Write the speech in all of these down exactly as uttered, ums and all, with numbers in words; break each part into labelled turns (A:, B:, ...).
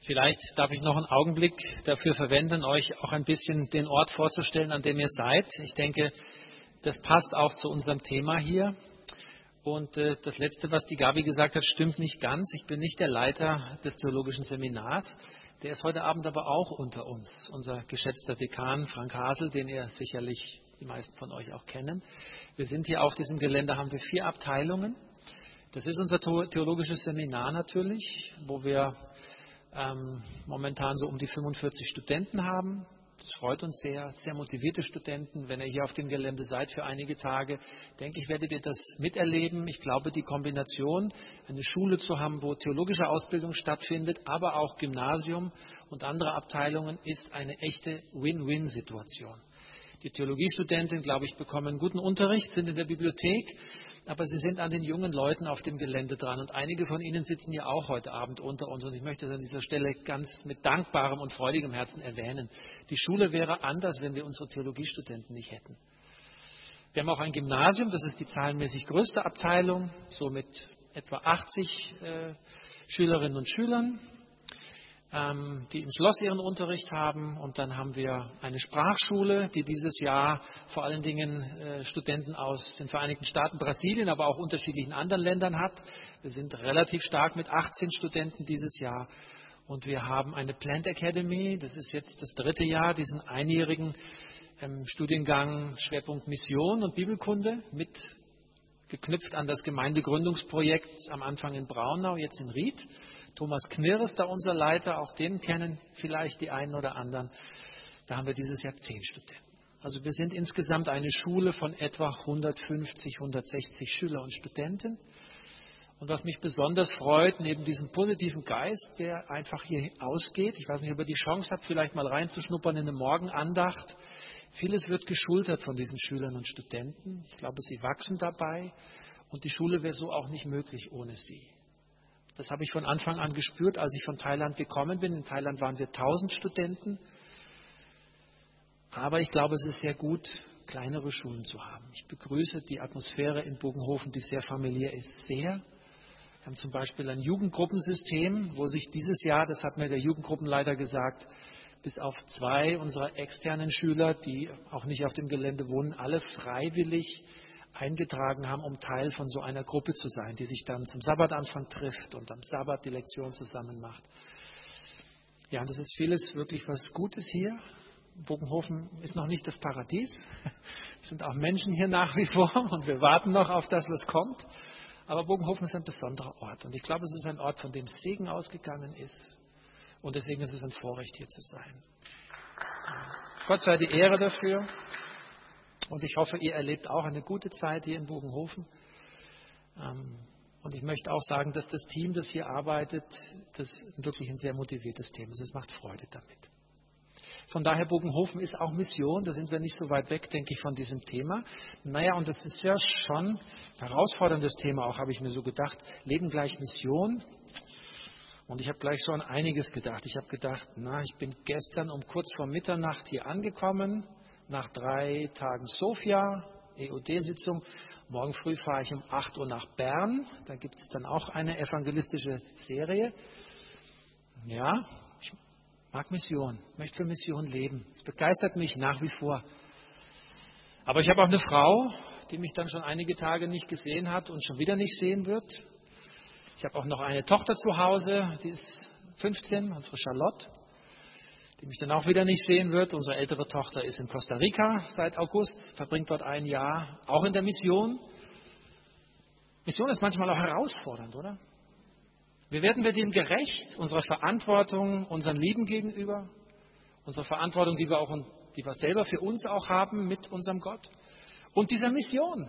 A: Vielleicht darf ich noch einen Augenblick dafür verwenden, euch auch ein bisschen den Ort vorzustellen, an dem ihr seid. Ich denke, das passt auch zu unserem Thema hier. Und äh, das Letzte, was die Gabi gesagt hat, stimmt nicht ganz. Ich bin nicht der Leiter des theologischen Seminars. Der ist heute Abend aber auch unter uns. Unser geschätzter Dekan Frank Hasel, den ihr sicherlich die meisten von euch auch kennen. Wir sind hier auf diesem Gelände, haben wir vier Abteilungen. Das ist unser theologisches Seminar natürlich, wo wir ähm, momentan so um die fünfundvierzig Studenten haben. Das freut uns sehr, sehr motivierte Studenten. Wenn ihr hier auf dem Gelände seid für einige Tage, denke ich, werdet ihr das miterleben. Ich glaube, die Kombination, eine Schule zu haben, wo theologische Ausbildung stattfindet, aber auch Gymnasium und andere Abteilungen, ist eine echte Win-Win-Situation. Die Theologiestudenten, glaube ich, bekommen guten Unterricht, sind in der Bibliothek, aber sie sind an den jungen Leuten auf dem Gelände dran. Und einige von ihnen sitzen ja auch heute Abend unter uns. Und ich möchte es an dieser Stelle ganz mit dankbarem und freudigem Herzen erwähnen. Die Schule wäre anders, wenn wir unsere Theologiestudenten nicht hätten. Wir haben auch ein Gymnasium, das ist die zahlenmäßig größte Abteilung, so mit etwa achtzig äh, Schülerinnen und Schülern, ähm, die im Schloss ihren Unterricht haben. Und dann haben wir eine Sprachschule, die dieses Jahr vor allen Dingen äh, Studenten aus den Vereinigten Staaten, Brasilien, aber auch unterschiedlichen anderen Ländern hat. Wir sind relativ stark mit achtzehn Studenten dieses Jahr. Und wir haben eine Plant Academy, das ist jetzt das dritte Jahr, diesen einjährigen ähm, Studiengang Schwerpunkt Mission und Bibelkunde, mit geknüpft an das Gemeindegründungsprojekt am Anfang in Braunau, jetzt in Ried. Thomas Knirr ist da unser Leiter, auch den kennen vielleicht die einen oder anderen. Da haben wir dieses Jahr zehn Studenten. Also wir sind insgesamt eine Schule von etwa hundertfünfzig, hundertsechzig Schüler und Studenten. Und was mich besonders freut, neben diesem positiven Geist, der einfach hier ausgeht, ich weiß nicht, ob ihr die Chance habt, vielleicht mal reinzuschnuppern in eine Morgenandacht. Vieles wird geschultert von diesen Schülern und Studenten. Ich glaube, sie wachsen dabei und die Schule wäre so auch nicht möglich ohne sie. Das habe ich von Anfang an gespürt, als ich von Thailand gekommen bin. In Thailand waren wir tausend Studenten. Aber ich glaube, es ist sehr gut, kleinere Schulen zu haben. Ich begrüße die Atmosphäre in Bogenhofen, die sehr familiär ist, sehr. Wir haben zum Beispiel ein Jugendgruppensystem, wo sich dieses Jahr, das hat mir der Jugendgruppenleiter gesagt, bis auf zwei unserer externen Schüler, die auch nicht auf dem Gelände wohnen, alle freiwillig eingetragen haben, um Teil von so einer Gruppe zu sein, die sich dann zum Sabbatanfang trifft und am Sabbat die Lektion zusammen macht. Ja, und das ist vieles wirklich was Gutes hier. Bogenhofen ist noch nicht das Paradies. Es sind auch Menschen hier nach wie vor und wir warten noch auf das, was kommt. Aber Bogenhofen ist ein besonderer Ort und ich glaube, es ist ein Ort, von dem Segen ausgegangen ist und deswegen ist es ein Vorrecht, hier zu sein. Gott sei die Ehre dafür und ich hoffe, ihr erlebt auch eine gute Zeit hier in Bogenhofen. Und ich möchte auch sagen, dass das Team, das hier arbeitet, das wirklich ein sehr motiviertes Team ist. Es macht Freude damit. Von daher, Bogenhofen ist auch Mission, da sind wir nicht so weit weg, denke ich, von diesem Thema. Naja, und das ist ja schon ein herausforderndes Thema, auch habe ich mir so gedacht, Leben gleich Mission. Und ich habe gleich so an einiges gedacht. Ich habe gedacht, na, ich bin gestern um kurz vor Mitternacht hier angekommen, nach drei Tagen Sofia, E O D-Sitzung. Morgen früh fahre ich um acht Uhr nach Bern, da gibt es dann auch eine evangelistische Serie. Ja, ich mag Mission, möchte für Mission leben. Es begeistert mich nach wie vor. Aber ich habe auch eine Frau, die mich dann schon einige Tage nicht gesehen hat und schon wieder nicht sehen wird. Ich habe auch noch eine Tochter zu Hause, die ist fünfzehn, unsere Charlotte, die mich dann auch wieder nicht sehen wird. Unsere ältere Tochter ist in Costa Rica seit August, verbringt dort ein Jahr, auch in der Mission. Mission ist manchmal auch herausfordernd, oder? Wie werden wir dem gerecht, unserer Verantwortung, unseren Lieben gegenüber, unserer Verantwortung, die wir, auch, die wir selber für uns auch haben mit unserem Gott und dieser Mission?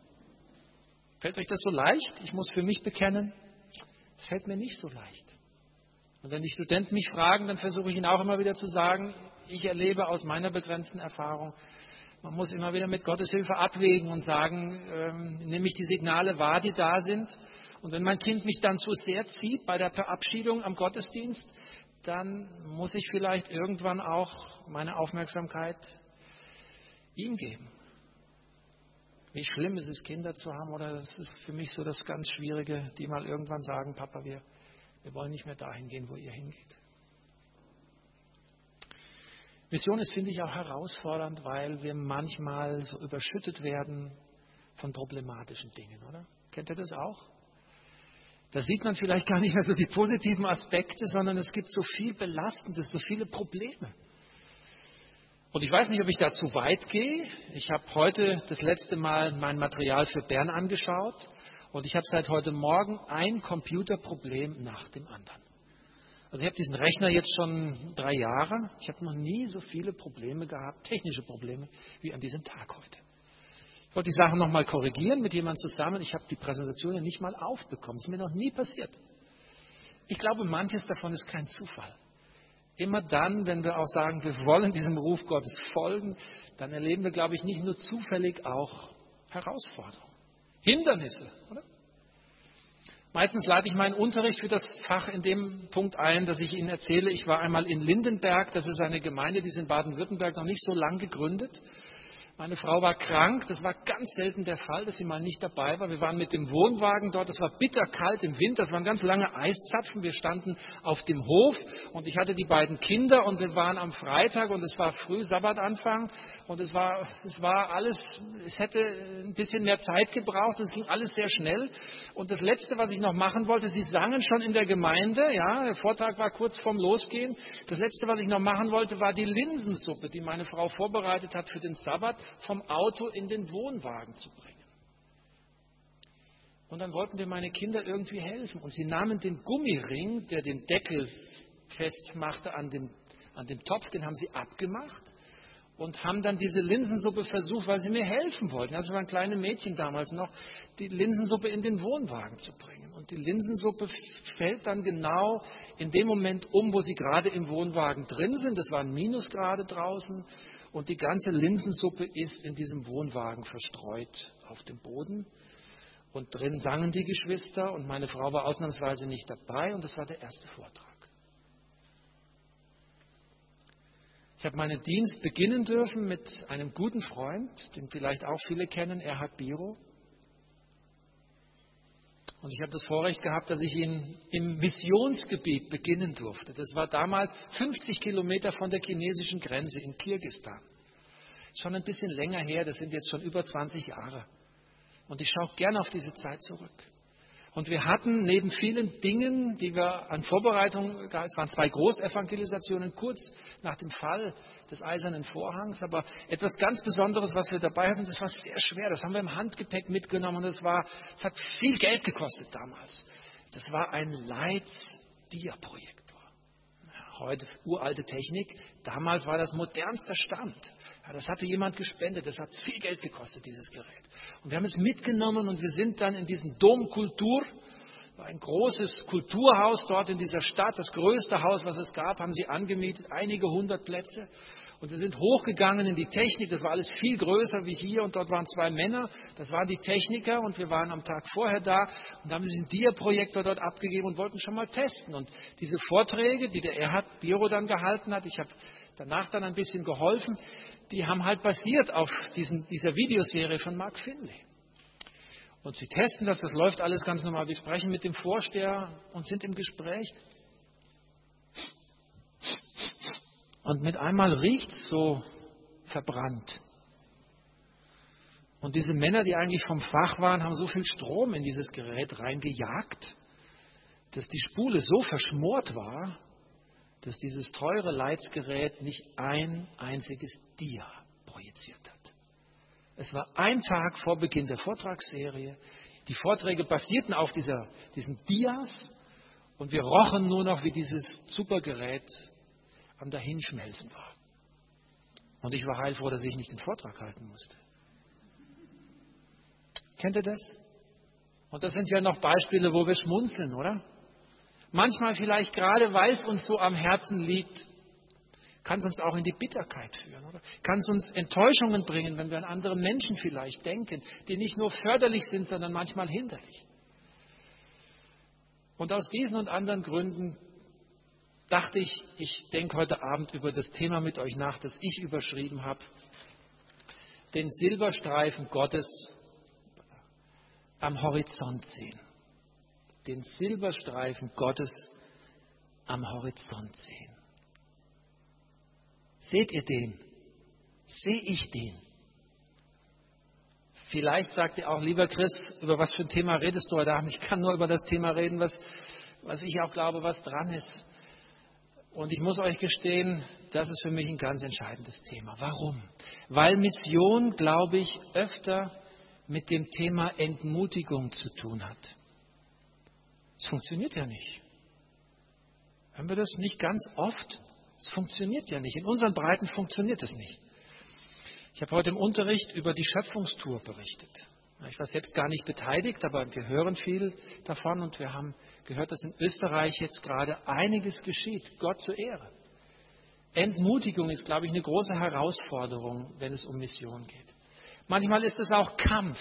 A: Fällt euch das so leicht? Ich muss für mich bekennen, es fällt mir nicht so leicht. Und wenn die Studenten mich fragen, dann versuche ich ihnen auch immer wieder zu sagen, ich erlebe aus meiner begrenzten Erfahrung, man muss immer wieder mit Gottes Hilfe abwägen und sagen, ähm, nehme ich die Signale wahr, die da sind. Und wenn mein Kind mich dann zu sehr zieht bei der Verabschiedung am Gottesdienst, dann muss ich vielleicht irgendwann auch meine Aufmerksamkeit ihm geben. Wie schlimm ist es, Kinder zu haben, oder das ist für mich so das ganz Schwierige, die mal irgendwann sagen, Papa, wir, wir wollen nicht mehr dahin gehen, wo ihr hingeht. Mission ist, finde ich, auch herausfordernd, weil wir manchmal so überschüttet werden von problematischen Dingen, oder? Kennt ihr das auch? Da sieht man vielleicht gar nicht mehr so die positiven Aspekte, sondern es gibt so viel Belastendes, so viele Probleme. Und ich weiß nicht, ob ich da zu weit gehe. Ich habe heute das letzte Mal mein Material für Bern angeschaut und ich habe seit heute Morgen ein Computerproblem nach dem anderen. Also ich habe diesen Rechner jetzt schon drei Jahre. Ich habe noch nie so viele Probleme gehabt, technische Probleme, wie an diesem Tag heute. Ich wollte die Sachen nochmal korrigieren mit jemandem zusammen. Ich habe die Präsentation ja nicht mal aufbekommen. Das ist mir noch nie passiert. Ich glaube, manches davon ist kein Zufall. Immer dann, wenn wir auch sagen, wir wollen diesem Ruf Gottes folgen, dann erleben wir, glaube ich, nicht nur zufällig auch Herausforderungen, Hindernisse, oder? Meistens leite ich meinen Unterricht für das Fach in dem Punkt ein, dass ich Ihnen erzähle, ich war einmal in Lindenberg, das ist eine Gemeinde, die ist in Baden-Württemberg noch nicht so lang gegründet. Meine Frau war krank, das war ganz selten der Fall, dass sie mal nicht dabei war. Wir waren mit dem Wohnwagen dort, es war bitterkalt im Winter, es waren ganz lange Eiszapfen. Wir standen auf dem Hof und ich hatte die beiden Kinder und wir waren am Freitag und es war früh Sabbatanfang und es war, es war alles, es hätte ein bisschen mehr Zeit gebraucht, es ging alles sehr schnell. Und das Letzte, was ich noch machen wollte, sie sangen schon in der Gemeinde, ja, der Vortrag war kurz vorm Losgehen. Das Letzte, was ich noch machen wollte, war die Linsensuppe, die meine Frau vorbereitet hat für den Sabbat, vom Auto in den Wohnwagen zu bringen. Und dann wollten wir meine Kinder irgendwie helfen. Und sie nahmen den Gummiring, der den Deckel festmachte an dem, an dem Topf, den haben sie abgemacht und haben dann diese Linsensuppe versucht, weil sie mir helfen wollten. Das waren kleine Mädchen damals noch, die Linsensuppe in den Wohnwagen zu bringen. Und die Linsensuppe fällt dann genau in dem Moment um, wo sie gerade im Wohnwagen drin sind. Das waren Minusgrade draußen. Und die ganze Linsensuppe ist in diesem Wohnwagen verstreut auf dem Boden. Und drin sangen die Geschwister und meine Frau war ausnahmsweise nicht dabei und das war der erste Vortrag. Ich habe meinen Dienst beginnen dürfen mit einem guten Freund, den vielleicht auch viele kennen, Erhard Biro. Und ich habe das Vorrecht gehabt, dass ich ihn im Missionsgebiet beginnen durfte. Das war damals fünfzig Kilometer von der chinesischen Grenze in Kirgisistan. Schon ein bisschen länger her, das sind jetzt schon über zwanzig Jahre. Und ich schaue gerne auf diese Zeit zurück. Und wir hatten neben vielen Dingen, die wir an Vorbereitung, es waren zwei Großevangelisationen kurz nach dem Fall des Eisernen Vorhangs, aber etwas ganz Besonderes, was wir dabei hatten, das war sehr schwer, das haben wir im Handgepäck mitgenommen und es war, es hat viel Geld gekostet damals. Das war ein Leitz-Dia-Projektor. Heute uralte Technik, damals war das modernster Stand. Ja, das hatte jemand gespendet, das hat viel Geld gekostet, dieses Gerät. Und wir haben es mitgenommen und wir sind dann in diesem Dom Kultur, ein großes Kulturhaus dort in dieser Stadt, das größte Haus, was es gab, haben sie angemietet, einige hundert Plätze. Und wir sind hochgegangen in die Technik, das war alles viel größer wie hier und dort waren zwei Männer, das waren die Techniker und wir waren am Tag vorher da und haben diesen Dia-Projektor dort abgegeben und wollten schon mal testen. Und diese Vorträge, die der Erhard Biro dann gehalten hat, ich habe danach dann ein bisschen geholfen, die haben halt basiert auf diesen, dieser Videoserie von Mark Finley. Und sie testen das, das läuft alles ganz normal. Wir sprechen mit dem Vorsteher und sind im Gespräch. Und mit einmal riecht es so verbrannt. Und diese Männer, die eigentlich vom Fach waren, haben so viel Strom in dieses Gerät reingejagt, dass die Spule so verschmort war, dass dieses teure Leitz-Gerät nicht ein einziges Dia projiziert hat. Es war ein Tag vor Beginn der Vortragsserie. Die Vorträge basierten auf dieser, diesen Dias und wir rochen nur noch, wie dieses super Gerät am Dahinschmelzen war. Und ich war heilfroh, dass ich nicht den Vortrag halten musste. Kennt ihr das? Und das sind ja noch Beispiele, wo wir schmunzeln, oder? Manchmal vielleicht gerade, weil es uns so am Herzen liegt, kann es uns auch in die Bitterkeit führen, oder? Kann es uns Enttäuschungen bringen, wenn wir an andere Menschen vielleicht denken, die nicht nur förderlich sind, sondern manchmal hinderlich. Und aus diesen und anderen Gründen dachte ich, ich denke heute Abend über das Thema mit euch nach, das ich überschrieben habe. Den Silberstreifen Gottes am Horizont sehen. Den Silberstreifen Gottes am Horizont sehen. Seht ihr den? Sehe ich den? Vielleicht sagt ihr auch, lieber Chris, über was für ein Thema redest du heute Abend? Ich kann nur über das Thema reden, was, was ich auch glaube, was dran ist. Und ich muss euch gestehen, das ist für mich ein ganz entscheidendes Thema. Warum? Weil Mission, glaube ich, öfter mit dem Thema Entmutigung zu tun hat. Es funktioniert ja nicht. Hören wir das nicht ganz oft? Es funktioniert ja nicht. In unseren Breiten funktioniert es nicht. Ich habe heute im Unterricht über die Schöpfungstour berichtet. Ich war selbst gar nicht beteiligt, aber wir hören viel davon und wir haben gehört, dass in Österreich jetzt gerade einiges geschieht. Gott zur Ehre. Entmutigung ist, glaube ich, eine große Herausforderung, wenn es um Mission geht. Manchmal ist es auch Kampf.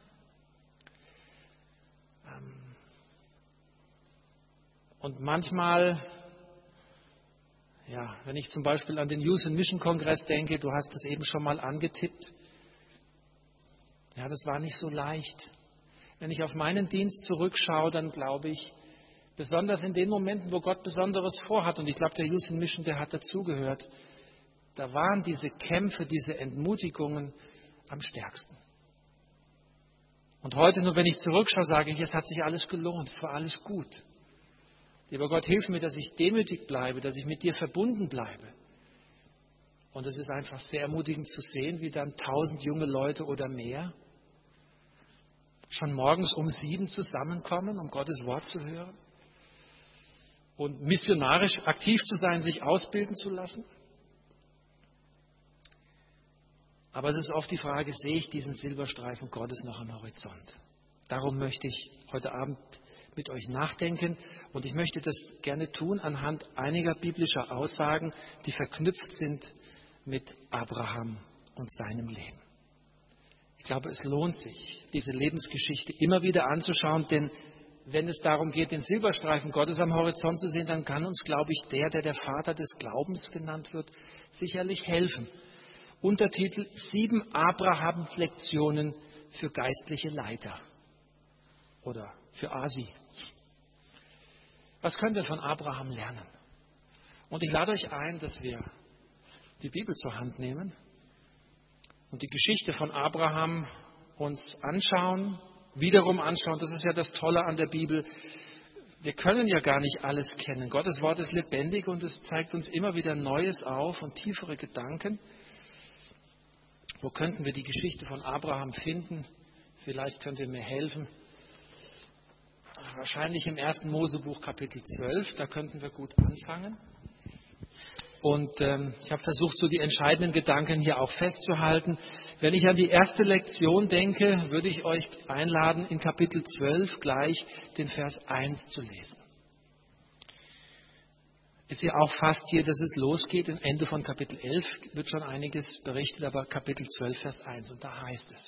A: Und manchmal, ja, wenn ich zum Beispiel an den Youth and Mission Kongress denke, du hast es eben schon mal angetippt. Ja, das war nicht so leicht. Wenn ich auf meinen Dienst zurückschaue, dann glaube ich, besonders in den Momenten, wo Gott Besonderes vorhat, und ich glaube, der Youth and Mission, der hat dazugehört, da waren diese Kämpfe, diese Entmutigungen am stärksten. Und heute, nur wenn ich zurückschaue, sage ich, es hat sich alles gelohnt, es war alles gut. Lieber Gott, hilf mir, dass ich demütig bleibe, dass ich mit dir verbunden bleibe. Und es ist einfach sehr ermutigend zu sehen, wie dann tausend junge Leute oder mehr schon morgens um sieben zusammenkommen, um Gottes Wort zu hören und missionarisch aktiv zu sein, sich ausbilden zu lassen. Aber es ist oft die Frage, sehe ich diesen Silberstreifen Gottes noch am Horizont? Darum möchte ich heute Abend mit euch nachdenken und ich möchte das gerne tun anhand einiger biblischer Aussagen, die verknüpft sind mit Abraham und seinem Leben. Ich glaube, es lohnt sich, diese Lebensgeschichte immer wieder anzuschauen, denn wenn es darum geht, den Silberstreifen Gottes am Horizont zu sehen, dann kann uns, glaube ich, der, der der Vater des Glaubens genannt wird, sicherlich helfen. Untertitel: Sieben Abrahams-Lektionen für geistliche Leiter oder für Asi. Was können wir von Abraham lernen? Und ich lade euch ein, dass wir die Bibel zur Hand nehmen und die Geschichte von Abraham uns anschauen, wiederum anschauen. Das ist ja das Tolle an der Bibel. Wir können ja gar nicht alles kennen. Gottes Wort ist lebendig und es zeigt uns immer wieder Neues auf und tiefere Gedanken. Wo könnten wir die Geschichte von Abraham finden? Vielleicht könnt ihr mir helfen. Wahrscheinlich im ersten Mosebuch Kapitel zwölf, da könnten wir gut anfangen. Und ähm, ich habe versucht, so die entscheidenden Gedanken hier auch festzuhalten. Wenn ich an die erste Lektion denke, würde ich euch einladen, in Kapitel zwölf gleich den Vers eins zu lesen. Ist ja auch fast hier, dass es losgeht. Am Ende von Kapitel elf wird schon einiges berichtet, aber Kapitel zwölf, Vers eins. Und da heißt es,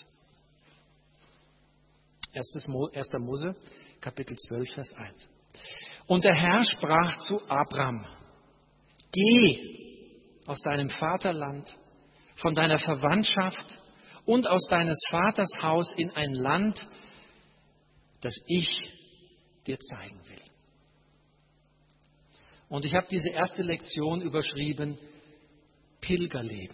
A: erster Mose, Kapitel zwölf, Vers eins. Und der Herr sprach zu Abram: Geh aus deinem Vaterland, von deiner Verwandtschaft und aus deines Vaters Haus in ein Land, das ich dir zeigen will. Und ich habe diese erste Lektion überschrieben: Pilgerleben.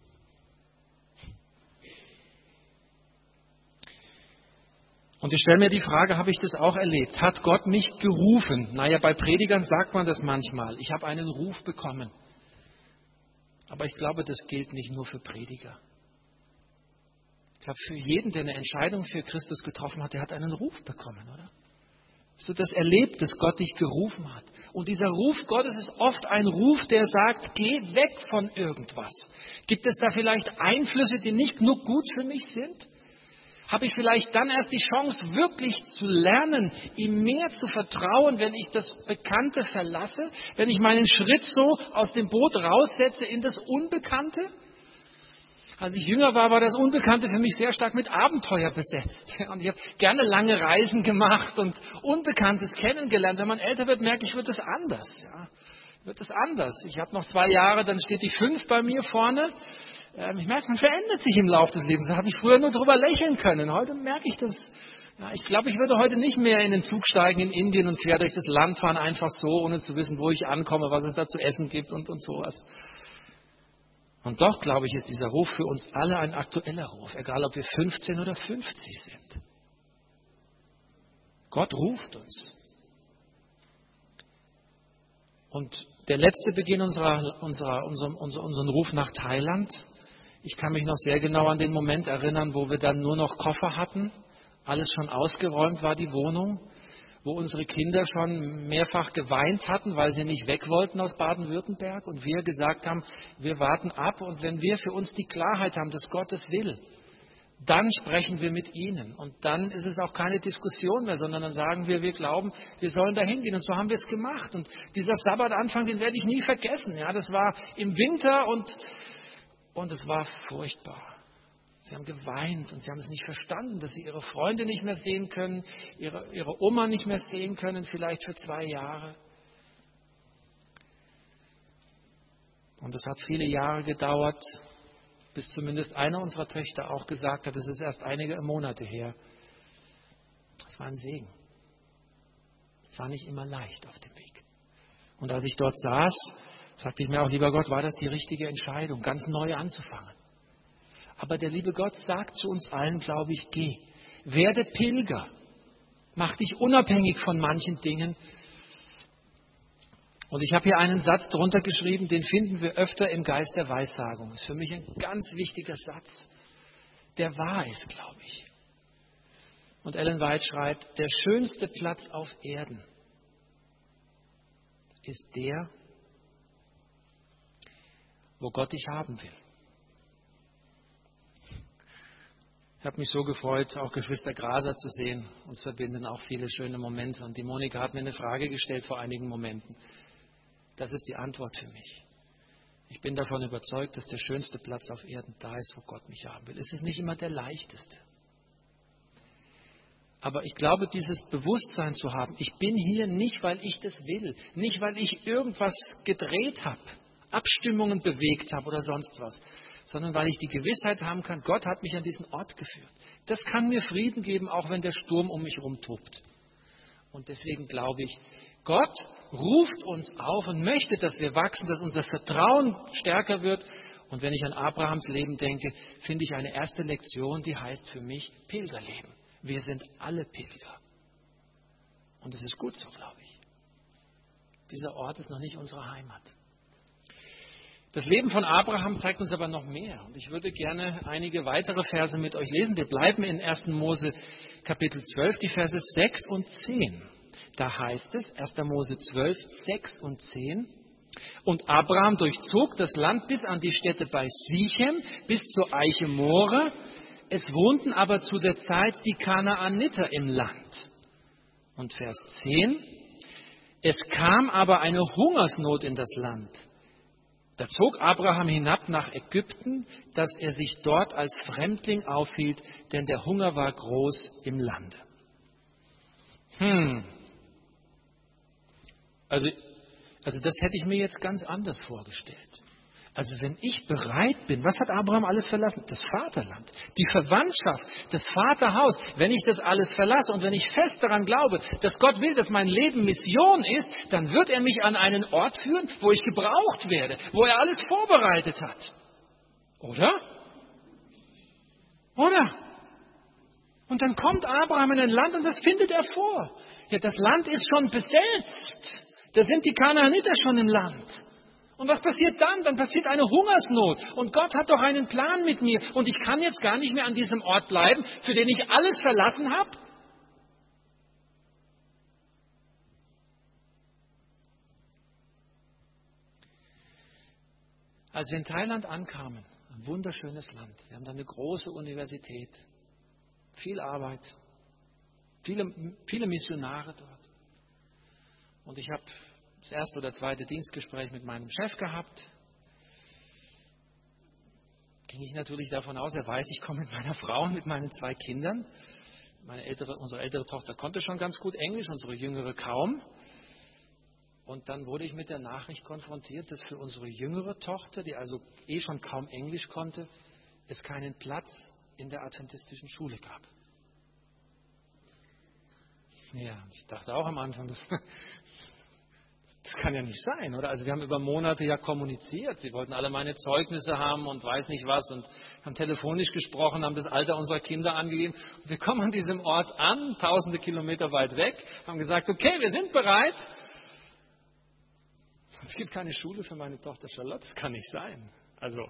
A: Und ich stelle mir die Frage, habe ich das auch erlebt? Hat Gott mich gerufen? Naja, bei Predigern sagt man das manchmal. Ich habe einen Ruf bekommen. Aber ich glaube, das gilt nicht nur für Prediger. Ich glaube, für jeden, der eine Entscheidung für Christus getroffen hat, der hat einen Ruf bekommen, oder? Hast du das erlebt, dass Gott dich gerufen hat? Und dieser Ruf Gottes ist oft ein Ruf, der sagt, geh weg von irgendwas. Gibt es da vielleicht Einflüsse, die nicht nur gut für mich sind? Habe ich vielleicht dann erst die Chance, wirklich zu lernen, ihm mehr zu vertrauen, wenn ich das Bekannte verlasse, wenn ich meinen Schritt so aus dem Boot raussetze in das Unbekannte? Als ich jünger war, war das Unbekannte für mich sehr stark mit Abenteuer besetzt. Und ich habe gerne lange Reisen gemacht und Unbekanntes kennengelernt. Wenn man älter wird, merke ich, wird es anders. Ja, wird es anders. Ich habe noch zwei Jahre, dann steht die fünf bei mir vorne. Ich merke, man verändert sich im Laufe des Lebens. Da habe ich früher nur drüber lächeln können. Heute merke ich das. Ja, ich glaube, ich würde heute nicht mehr in den Zug steigen in Indien und quer durch das Land fahren, einfach so, ohne zu wissen, wo ich ankomme, was es da zu essen gibt und, und sowas. Und doch, glaube ich, ist dieser Ruf für uns alle ein aktueller Ruf, egal ob wir fünfzehn oder fünfzig sind. Gott ruft uns. Und der letzte Beginn unserer, unserer, unserem, unser, unseren Ruf nach Thailand, ich kann mich noch sehr genau an den Moment erinnern, wo wir dann nur noch Koffer hatten, alles schon ausgeräumt war, die Wohnung, wo unsere Kinder schon mehrfach geweint hatten, weil sie nicht weg wollten aus Baden-Württemberg und wir gesagt haben, wir warten ab und wenn wir für uns die Klarheit haben, dass Gott es will, dann sprechen wir mit ihnen und dann ist es auch keine Diskussion mehr, sondern dann sagen wir, wir glauben, wir sollen da hingehen und so haben wir es gemacht und dieser Sabbatanfang, den werde ich nie vergessen. Ja, das war im Winter und, und es war furchtbar. Sie haben geweint und sie haben es nicht verstanden, dass sie ihre Freunde nicht mehr sehen können, ihre, ihre Oma nicht mehr sehen können, vielleicht für zwei Jahre. Und es hat viele Jahre gedauert, bis zumindest eine unserer Töchter auch gesagt hat, es ist erst einige Monate her. Es war ein Segen. Es war nicht immer leicht auf dem Weg. Und als ich dort saß, sagte ich mir auch, lieber Gott, war das die richtige Entscheidung, ganz neu anzufangen? Aber der liebe Gott sagt zu uns allen, glaube ich, geh, werde Pilger, mach dich unabhängig von manchen Dingen. Und ich habe hier einen Satz drunter geschrieben, den finden wir öfter im Geist der Weissagung. Das ist für mich ein ganz wichtiger Satz, der wahr ist, glaube ich. Und Ellen White schreibt, der schönste Platz auf Erden ist der, wo Gott dich haben will. Ich habe mich so gefreut, auch Geschwister Graser zu sehen. Uns verbinden auch viele schöne Momente. Und die Monika hat mir eine Frage gestellt vor einigen Momenten. Das ist die Antwort für mich. Ich bin davon überzeugt, dass der schönste Platz auf Erden da ist, wo Gott mich haben will. Es ist nicht immer der leichteste. Aber ich glaube, dieses Bewusstsein zu haben, ich bin hier nicht, weil ich das will, nicht, weil ich irgendwas gedreht habe, Abstimmungen bewegt habe oder sonst was, sondern weil ich die Gewissheit haben kann, Gott hat mich an diesen Ort geführt. Das kann mir Frieden geben, auch wenn der Sturm um mich herum tobt. Und deswegen glaube ich, Gott ruft uns auf und möchte, dass wir wachsen, dass unser Vertrauen stärker wird. Und wenn ich an Abrahams Leben denke, finde ich eine erste Lektion, die heißt für mich Pilgerleben. Wir sind alle Pilger. Und es ist gut so, glaube ich. Dieser Ort ist noch nicht unsere Heimat. Das Leben von Abraham zeigt uns aber noch mehr. Und ich würde gerne einige weitere Verse mit euch lesen. Wir bleiben in erster Mose Kapitel zwölf, die Verse sechs und zehn. Da heißt es, erster Mose zwölf, sechs und zehn. Und Abraham durchzog das Land bis an die Stätte bei Sichem, bis zur Eiche More. Es wohnten aber zu der Zeit die Kanaaniter im Land. Und Vers zehn. Es kam aber eine Hungersnot in das Land. Da zog Abraham hinab nach Ägypten, dass er sich dort als Fremdling aufhielt, denn der Hunger war groß im Lande. Hm. Also, also das hätte ich mir jetzt ganz anders vorgestellt. Also wenn ich bereit bin, was hat Abraham alles verlassen? Das Vaterland, die Verwandtschaft, das Vaterhaus. Wenn ich das alles verlasse und wenn ich fest daran glaube, dass Gott will, dass mein Leben Mission ist, dann wird er mich an einen Ort führen, wo ich gebraucht werde, wo er alles vorbereitet hat. Oder? Oder? Und dann kommt Abraham in ein Land und das findet er vor. Ja, das Land ist schon besetzt. Da sind die Kanaaniter schon im Land. Und was passiert dann? Dann passiert eine Hungersnot. Und Gott hat doch einen Plan mit mir. Und ich kann jetzt gar nicht mehr an diesem Ort bleiben, für den ich alles verlassen habe. Als wir in Thailand ankamen, ein wunderschönes Land. Wir haben da eine große Universität, viel Arbeit, viele, viele Missionare dort. Und ich habe das erste oder zweite Dienstgespräch mit meinem Chef gehabt. Ging ich natürlich davon aus, er weiß, ich komme mit meiner Frau und mit meinen zwei Kindern. Meine ältere, unsere ältere Tochter konnte schon ganz gut Englisch, unsere jüngere kaum. Und dann wurde ich mit der Nachricht konfrontiert, dass für unsere jüngere Tochter, die also eh schon kaum Englisch konnte, es keinen Platz in der adventistischen Schule gab. Ja, ich dachte auch am Anfang, das Das kann ja nicht sein, oder? Also wir haben über Monate ja kommuniziert. Sie wollten alle meine Zeugnisse haben und weiß nicht was und haben telefonisch gesprochen, haben das Alter unserer Kinder angegeben. Und wir kommen an diesem Ort an, tausende Kilometer weit weg, haben gesagt, okay, wir sind bereit. Es gibt keine Schule für meine Tochter Charlotte, das kann nicht sein. Also,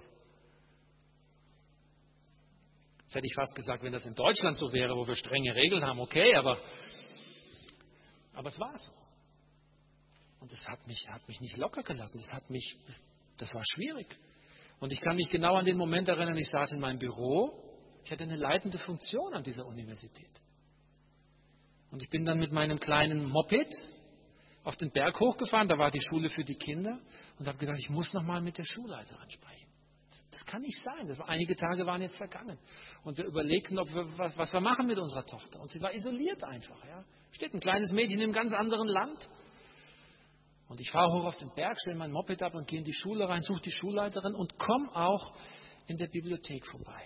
A: das hätte ich fast gesagt, wenn das in Deutschland so wäre, wo wir strenge Regeln haben, okay, aber, aber es war so. Und das hat mich, hat mich nicht locker gelassen. Das hat mich, das, das war schwierig. Und ich kann mich genau an den Moment erinnern, ich saß in meinem Büro, ich hatte eine leitende Funktion an dieser Universität. Und ich bin dann mit meinem kleinen Moped auf den Berg hochgefahren, da war die Schule für die Kinder und habe gedacht, ich muss nochmal mit der Schulleiterin sprechen. Das, das kann nicht sein. Das war, einige Tage waren jetzt vergangen. Und wir überlegten, ob wir, was, was wir machen mit unserer Tochter. Und sie war isoliert einfach. Ja. Steht ein kleines Mädchen in einem ganz anderen Land. Und ich fahre hoch auf den Berg, stelle mein Moped ab und gehe in die Schule rein, suche die Schulleiterin und komme auch in der Bibliothek vorbei.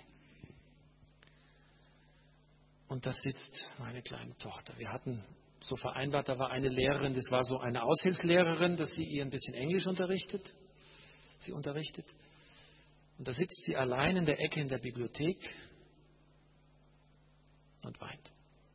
A: Und da sitzt meine kleine Tochter. Wir hatten so vereinbart, da war eine Lehrerin, das war so eine Aushilfslehrerin, dass sie ihr ein bisschen Englisch unterrichtet. Sie unterrichtet. Und da sitzt sie allein in der Ecke in der Bibliothek und weint.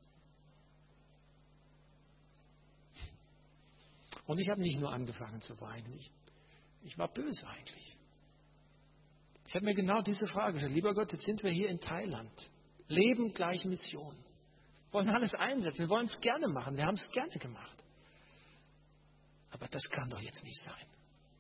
A: Und ich habe nicht nur angefangen zu weinen, ich, ich war böse eigentlich. Ich habe mir genau diese Frage gestellt, lieber Gott, jetzt sind wir hier in Thailand, Leben gleich Mission, wollen alles einsetzen, wir wollen es gerne machen, wir haben es gerne gemacht. Aber das kann doch jetzt nicht sein.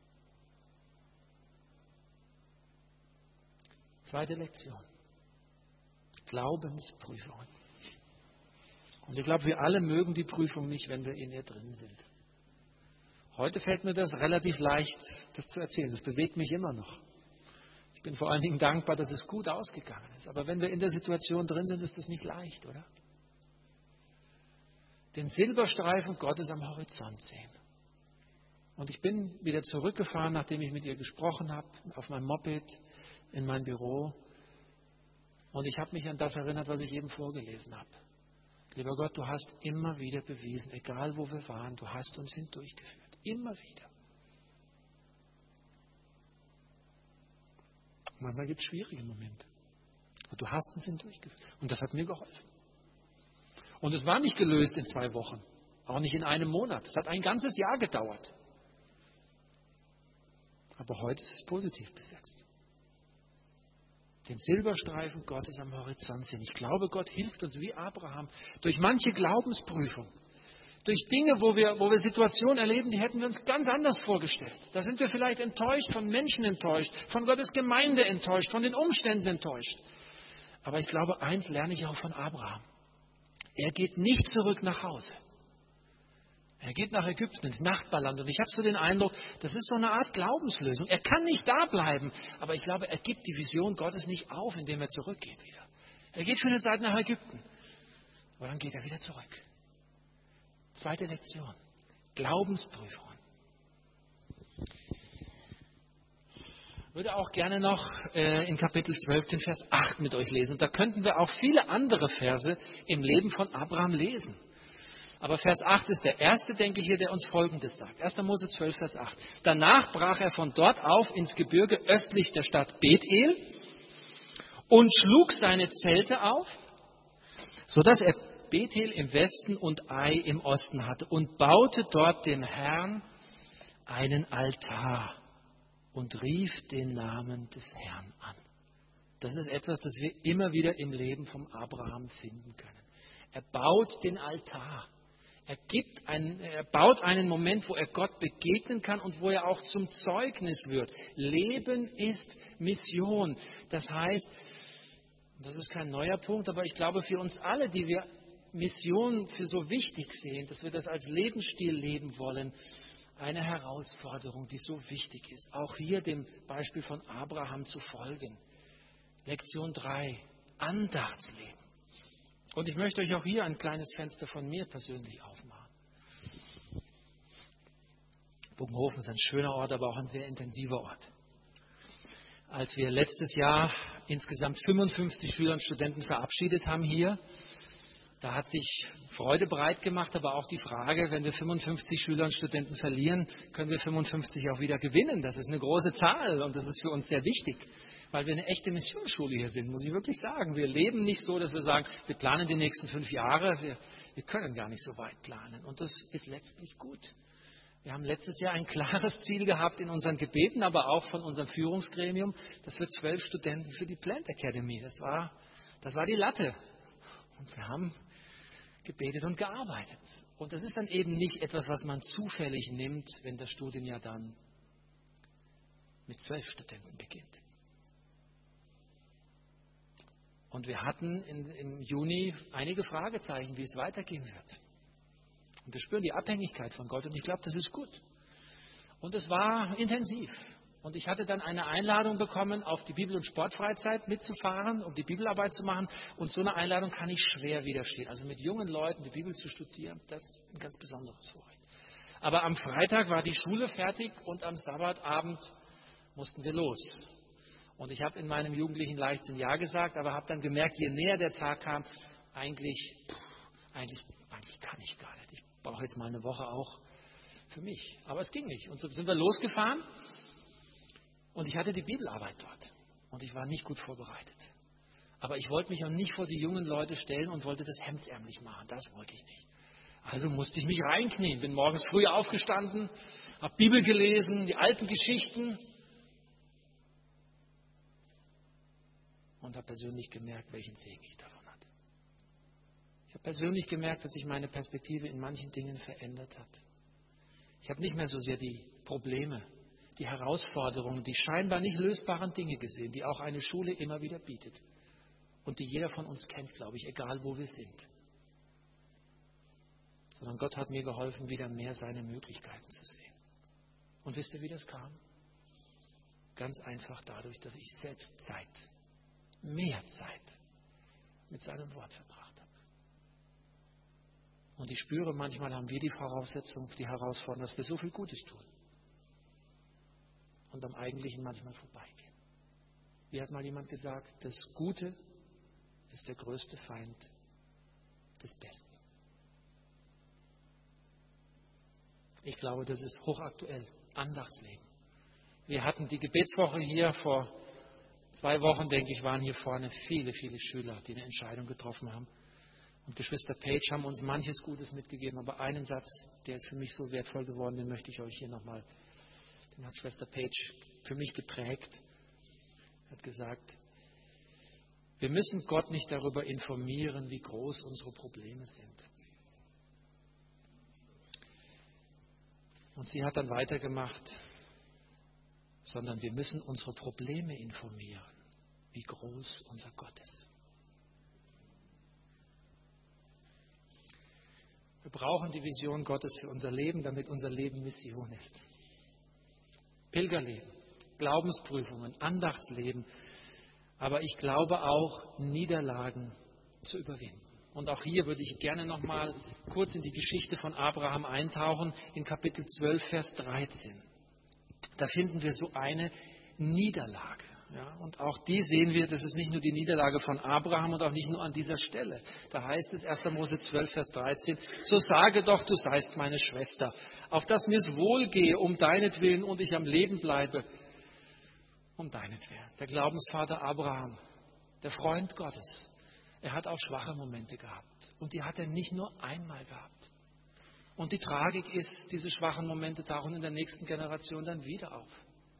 A: Zweite Lektion, Glaubensprüfungen. Und ich glaube, wir alle mögen die Prüfung nicht, wenn wir in ihr drin sind. Heute fällt mir das relativ leicht, das zu erzählen. Das bewegt mich immer noch. Ich bin vor allen Dingen dankbar, dass es gut ausgegangen ist. Aber wenn wir in der Situation drin sind, ist das nicht leicht, oder? Den Silberstreifen Gottes am Horizont sehen. Und ich bin wieder zurückgefahren, nachdem ich mit ihr gesprochen habe, auf meinem Moped, in mein Büro. Und ich habe mich an das erinnert, was ich eben vorgelesen habe. Lieber Gott, du hast immer wieder bewiesen, egal wo wir waren, du hast uns hindurchgeführt. Immer wieder. Manchmal gibt es schwierige Momente. Aber du hast uns hindurchgeführt. Und das hat mir geholfen. Und es war nicht gelöst in zwei Wochen. Auch nicht in einem Monat. Es hat ein ganzes Jahr gedauert. Aber heute ist es positiv besetzt. Den Silberstreifen Gottes am Horizont sehen. Ich glaube, Gott hilft uns wie Abraham durch manche Glaubensprüfung. Durch Dinge, wo wir, wo wir Situationen erleben, die hätten wir uns ganz anders vorgestellt. Da sind wir vielleicht enttäuscht, von Menschen enttäuscht, von Gottes Gemeinde enttäuscht, von den Umständen enttäuscht. Aber ich glaube, eins lerne ich auch von Abraham. Er geht nicht zurück nach Hause. Er geht nach Ägypten, ins Nachbarland. Und ich habe so den Eindruck, das ist so eine Art Glaubenslösung. Er kann nicht da bleiben, aber ich glaube, er gibt die Vision Gottes nicht auf, indem er zurückgeht wieder. Er geht für eine Zeit nach Ägypten, aber dann geht er wieder zurück. Zweite Lektion. Glaubensprüfungen. Ich würde auch gerne noch äh, in Kapitel zwölf den Vers acht mit euch lesen. Und da könnten wir auch viele andere Verse im Leben von Abraham lesen. Aber Vers acht ist der erste, denke ich, hier, der uns Folgendes sagt. erster Mose zwölf, Vers acht. Danach brach er von dort auf ins Gebirge östlich der Stadt Bethel und schlug seine Zelte auf, sodass er Bethel im Westen und Ai im Osten hatte und baute dort dem Herrn einen Altar und rief den Namen des Herrn an. Das ist etwas, das wir immer wieder im Leben von Abraham finden können. Er baut den Altar. Er, gibt einen, er baut einen Moment, wo er Gott begegnen kann und wo er auch zum Zeugnis wird. Leben ist Mission. Das heißt, das ist kein neuer Punkt, aber ich glaube für uns alle, die wir Mission für so wichtig sehen, dass wir das als Lebensstil leben wollen, eine Herausforderung, die so wichtig ist. Auch hier dem Beispiel von Abraham zu folgen. Lektion drei, Andachtsleben. Und ich möchte euch auch hier ein kleines Fenster von mir persönlich aufmachen. Bogenhofen ist ein schöner Ort, aber auch ein sehr intensiver Ort. Als wir letztes Jahr insgesamt fünfundfünfzig Schüler und Studenten verabschiedet haben hier, Da hat sich Freude breit gemacht, aber auch die Frage, wenn wir fünfundfünfzig Schüler und Studenten verlieren, können wir fünfundfünfzig auch wieder gewinnen. Das ist eine große Zahl und das ist für uns sehr wichtig, weil wir eine echte Missionsschule hier sind, muss ich wirklich sagen. Wir leben nicht so, dass wir sagen, wir planen die nächsten fünf Jahre. Wir, wir können gar nicht so weit planen und das ist letztlich gut. Wir haben letztes Jahr ein klares Ziel gehabt in unseren Gebeten, aber auch von unserem Führungsgremium, dass wir zwölf Studenten für die Plant Academy, das war, das war die Latte. Und wir haben gebetet und gearbeitet. Und das ist dann eben nicht etwas, was man zufällig nimmt, wenn das Studienjahr dann mit zwölf Studenten beginnt. Und wir hatten in, im Juni einige Fragezeichen, wie es weitergehen wird. Und wir spüren die Abhängigkeit von Gott und ich glaube, das ist gut. Und es war intensiv. Und ich hatte dann eine Einladung bekommen, auf die Bibel- und Sportfreizeit mitzufahren, um die Bibelarbeit zu machen. Und so eine Einladung kann ich schwer widerstehen. Also mit jungen Leuten die Bibel zu studieren, das ist ein ganz besonderes Vorrecht. Aber am Freitag war die Schule fertig und am Sabbatabend mussten wir los. Und ich habe in meinem jugendlichen Leichtsinn Ja gesagt, aber habe dann gemerkt, je näher der Tag kam, eigentlich, pff, eigentlich, eigentlich kann ich gar nicht. Ich brauche jetzt mal eine Woche auch für mich. Aber es ging nicht. Und so sind wir losgefahren. Und ich hatte die Bibelarbeit dort und ich war nicht gut vorbereitet. Aber ich wollte mich auch nicht vor die jungen Leute stellen und wollte das hemdsärmlich machen. Das wollte ich nicht. Also musste ich mich reinknien. Bin morgens früh aufgestanden, habe Bibel gelesen, die alten Geschichten und habe persönlich gemerkt, welchen Segen ich davon hatte. Ich habe persönlich gemerkt, dass sich meine Perspektive in manchen Dingen verändert hat. Ich habe nicht mehr so sehr die Probleme, die Herausforderungen, die scheinbar nicht lösbaren Dinge gesehen, die auch eine Schule immer wieder bietet und die jeder von uns kennt, glaube ich, egal wo wir sind. Sondern Gott hat mir geholfen, wieder mehr seine Möglichkeiten zu sehen. Und wisst ihr, wie das kam? Ganz einfach dadurch, dass ich selbst Zeit, mehr Zeit mit seinem Wort verbracht habe. Und ich spüre, manchmal haben wir die Voraussetzung, die Herausforderung, dass wir so viel Gutes tun. Und am Eigentlichen manchmal vorbeigehen. Wie hat mal jemand gesagt, das Gute ist der größte Feind des Besten. Ich glaube, das ist hochaktuell. Andachtsleben. Wir hatten die Gebetswoche hier vor zwei Wochen, denke ich, waren hier vorne viele, viele Schüler, die eine Entscheidung getroffen haben. Und Geschwister Page haben uns manches Gutes mitgegeben, aber einen Satz, der ist für mich so wertvoll geworden, den möchte ich euch hier nochmal. Den hat Schwester Page für mich geprägt. Er hat gesagt, wir müssen Gott nicht darüber informieren, wie groß unsere Probleme sind. Und sie hat dann weitergemacht, sondern wir müssen unsere Probleme informieren, wie groß unser Gott ist. Wir brauchen die Vision Gottes für unser Leben, damit unser Leben Mission ist. Pilgerleben, Glaubensprüfungen, Andachtsleben, aber ich glaube auch, Niederlagen zu überwinden. Und auch hier würde ich gerne noch mal kurz in die Geschichte von Abraham eintauchen, in Kapitel zwölf, Vers dreizehn. Da finden wir so eine Niederlage. Ja, und auch die sehen wir, das ist nicht nur die Niederlage von Abraham und auch nicht nur an dieser Stelle. Da heißt es erster Mose zwölf, Vers dreizehn, so sage doch, du seist meine Schwester, auf dass mir's wohlgehe um deinetwillen und ich am Leben bleibe, um deinetwillen. Der Glaubensvater Abraham, der Freund Gottes, er hat auch schwache Momente gehabt. Und die hat er nicht nur einmal gehabt. Und die Tragik ist, diese schwachen Momente tauchen in der nächsten Generation dann wieder auf.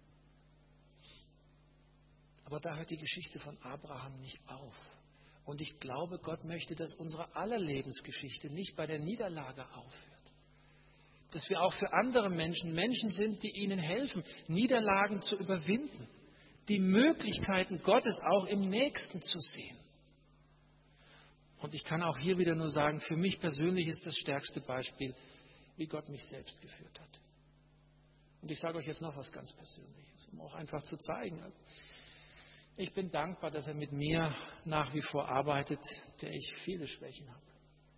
A: Aber da hört die Geschichte von Abraham nicht auf. Und ich glaube, Gott möchte, dass unsere aller Lebensgeschichte nicht bei der Niederlage aufhört. Dass wir auch für andere Menschen Menschen sind, die ihnen helfen, Niederlagen zu überwinden. Die Möglichkeiten Gottes auch im Nächsten zu sehen. Und ich kann auch hier wieder nur sagen, für mich persönlich ist das stärkste Beispiel, wie Gott mich selbst geführt hat. Und ich sage euch jetzt noch was ganz Persönliches, um auch einfach zu zeigen. Ich bin dankbar, dass er mit mir nach wie vor arbeitet, der ich viele Schwächen habe.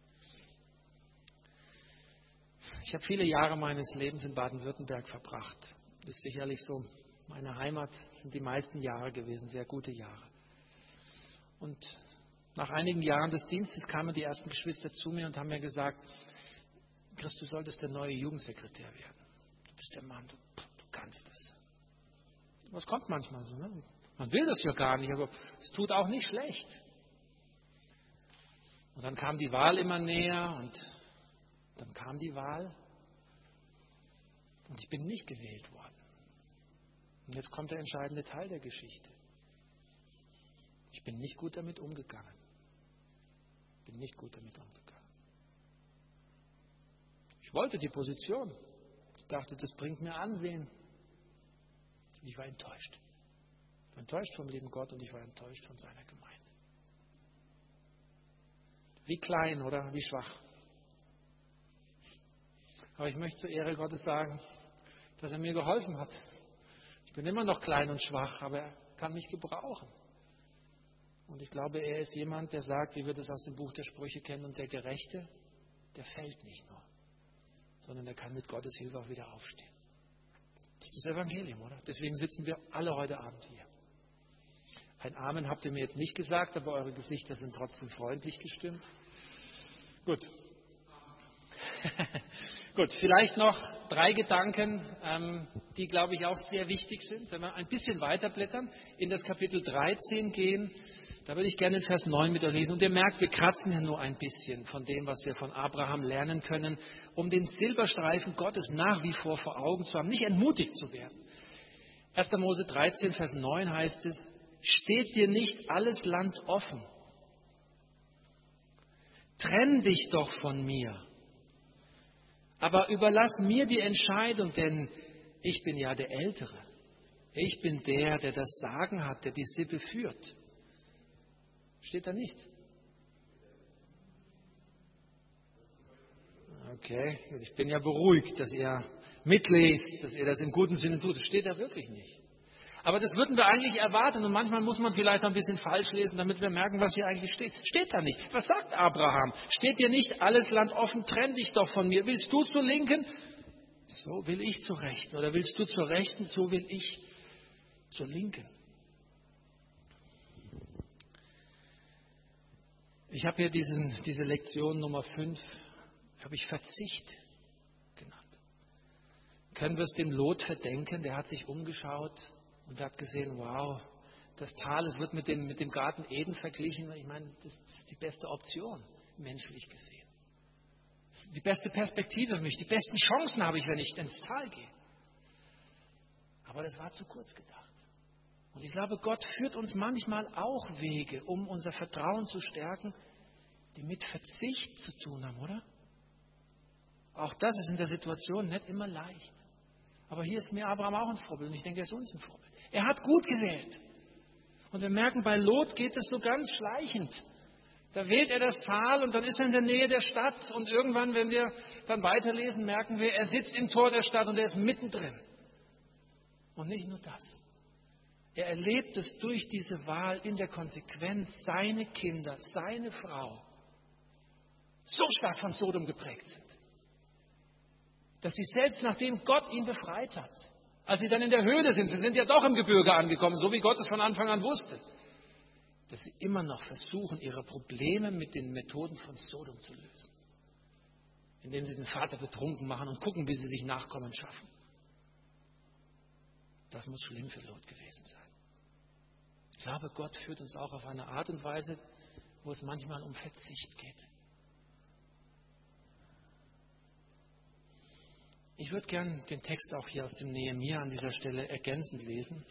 A: Ich habe viele Jahre meines Lebens in Baden-Württemberg verbracht. Das ist sicherlich so, meine Heimat sind die meisten Jahre gewesen, sehr gute Jahre. Und Nach einigen Jahren des Dienstes kamen die ersten Geschwister zu mir und haben mir gesagt, Chris, du solltest der neue Jugendsekretär werden. Du bist der Mann, du, du kannst es. Das kommt manchmal so. Ne? Man will das ja gar nicht, aber es tut auch nicht schlecht. Und dann kam die Wahl immer näher und dann kam die Wahl und ich bin nicht gewählt worden. Und jetzt kommt der entscheidende Teil der Geschichte. Ich bin nicht gut damit umgegangen. Bin nicht gut damit umgegangen. Ich wollte die Position. Ich dachte, das bringt mir Ansehen. Und ich war enttäuscht. Ich war enttäuscht vom lieben Gott und ich war enttäuscht von seiner Gemeinde. Wie klein, oder? Wie schwach. Aber ich möchte zur Ehre Gottes sagen, dass er mir geholfen hat. Ich bin immer noch klein und schwach, aber er kann mich gebrauchen. Und ich glaube, er ist jemand, der sagt, wie wir das aus dem Buch der Sprüche kennen, und der Gerechte, der fällt nicht nur, sondern der kann mit Gottes Hilfe auch wieder aufstehen. Das ist das Evangelium, oder? Deswegen sitzen wir alle heute Abend hier. Ein Amen habt ihr mir jetzt nicht gesagt, aber eure Gesichter sind trotzdem freundlich gestimmt. Gut. Gut, vielleicht noch drei Gedanken, ähm, die, glaube ich, auch sehr wichtig sind. Wenn wir ein bisschen weiterblättern, in das Kapitel dreizehn gehen, da würde ich gerne den Vers neun mit euch lesen. Und ihr merkt, wir kratzen ja nur ein bisschen von dem, was wir von Abraham lernen können, um den Silberstreifen Gottes nach wie vor vor Augen zu haben, nicht entmutigt zu werden. erster Mose dreizehn, Vers neun heißt es, steht dir nicht alles Land offen? Trenn dich doch von mir. Aber überlass mir die Entscheidung, denn ich bin ja der Ältere. Ich bin der, der das Sagen hat, der die Sippe führt. Steht da nicht? Okay, ich bin ja beruhigt, dass ihr mitlest, dass ihr das im guten Sinne tut. Das steht da wirklich nicht. Aber das würden wir eigentlich erwarten und manchmal muss man vielleicht ein bisschen falsch lesen, damit wir merken, was hier eigentlich steht. Steht da nicht. Was sagt Abraham? Steht dir nicht alles Land offen? Trenn dich doch von mir. Willst du zur Linken? So will ich zur Rechten. Oder willst du zur Rechten? So will ich zur Linken. Ich habe hier diesen, diese Lektion Nummer fünf, habe ich Verzicht genannt. Können wir es dem Lot verdenken? Der hat sich umgeschaut und hat gesehen, wow, das Tal, es wird mit dem, mit dem Garten Eden verglichen. Ich meine, das ist die beste Option, menschlich gesehen. Das ist die beste Perspektive für mich. Die besten Chancen habe ich, wenn ich ins Tal gehe. Aber das war zu kurz gedacht. Und ich glaube, Gott führt uns manchmal auch Wege, um unser Vertrauen zu stärken, die mit Verzicht zu tun haben, oder? Auch das ist in der Situation nicht immer leicht. Aber hier ist mir Abraham auch ein Vorbild und ich denke, er ist uns ein Vorbild. Er hat gut gewählt. Und wir merken, bei Lot geht es so ganz schleichend. Da wählt er das Tal und dann ist er in der Nähe der Stadt und irgendwann, wenn wir dann weiterlesen, merken wir, er sitzt im Tor der Stadt und er ist mittendrin. Und nicht nur das. Er erlebt es durch diese Wahl in der Konsequenz, seine Kinder, seine Frau so stark von Sodom geprägt sind, dass sie selbst nachdem Gott ihn befreit hat, als sie dann in der Höhle sind, sie sind ja doch im Gebirge angekommen, so wie Gott es von Anfang an wusste, dass sie immer noch versuchen, ihre Probleme mit den Methoden von Sodom zu lösen, indem sie den Vater betrunken machen und gucken, wie sie sich Nachkommen schaffen. Das muss schlimm für Lot gewesen sein. Ich glaube, Gott führt uns auch auf eine Art und Weise, wo es manchmal um Verzicht geht. Ich würde gern den Text auch hier aus dem Nehemia an dieser Stelle ergänzend lesen,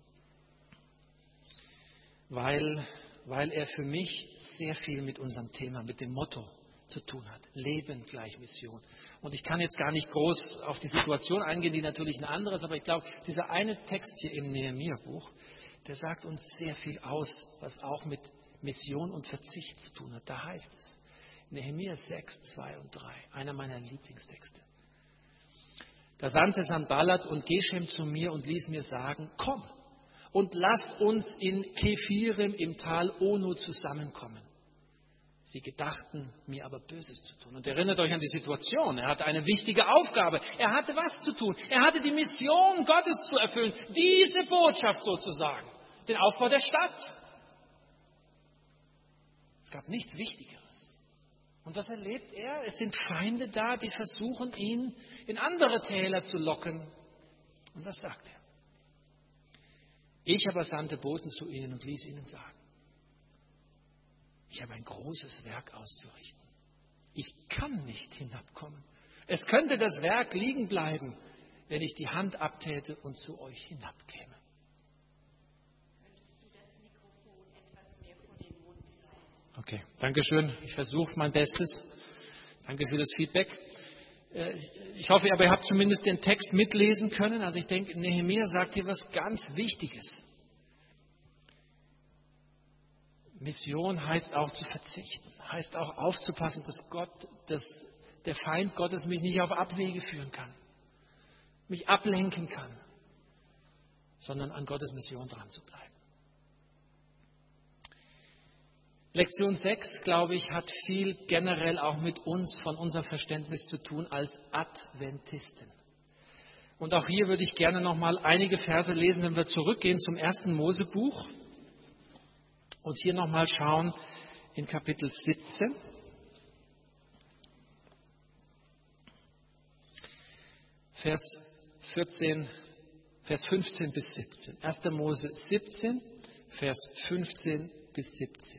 A: weil, weil er für mich sehr viel mit unserem Thema, mit dem Motto zu tun hat. Leben gleich Mission. Und ich kann jetzt gar nicht groß auf die Situation eingehen, die natürlich eine andere ist, aber ich glaube, dieser eine Text hier im Nehemia-Buch, der sagt uns sehr viel aus, was auch mit Mission und Verzicht zu tun hat. Da heißt es, Nehemia sechs, zwei und drei, einer meiner Lieblingstexte. Da sandte Sanballat und Geshem zu mir und ließ mir sagen, komm und lasst uns in Kephirem im Tal Ono zusammenkommen. Sie gedachten, mir aber Böses zu tun. Und erinnert euch an die Situation. Er hatte eine wichtige Aufgabe. Er hatte was zu tun. Er hatte die Mission Gottes zu erfüllen. Diese Botschaft sozusagen. Den Aufbau der Stadt. gab nichts Wichtigeres. Und was erlebt er? Es sind Feinde da, die versuchen, ihn in andere Täler zu locken. Und was sagt er? Ich aber sandte Boten zu ihnen und ließ ihnen sagen, ich habe ein großes Werk auszurichten. Ich kann nicht hinabkommen. Es könnte das Werk liegen bleiben, wenn ich die Hand abtäte und zu euch hinabkäme.
B: Könntest du das Mikrofon etwas mehr vor den Mund halten?
A: Okay, danke schön. Ich versuche mein Bestes. Danke für das Feedback. Ich hoffe aber, ihr habt zumindest den Text mitlesen können. Also ich denke, Nehemia sagt hier was ganz Wichtiges. Mission heißt auch zu verzichten, heißt auch aufzupassen, dass Gott, dass der Feind Gottes mich nicht auf Abwege führen kann, mich ablenken kann, sondern an Gottes Mission dran zu bleiben. Lektion sechs, glaube ich, hat viel generell auch mit uns, von unserem Verständnis zu tun als Adventisten. Und auch hier würde ich gerne noch mal einige Verse lesen, wenn wir zurückgehen zum ersten Mosebuch und hier noch mal schauen in Kapitel siebzehn. Vers vierzehn, Vers fünfzehn bis siebzehn. erster Mose siebzehn, Vers fünfzehn bis siebzehn.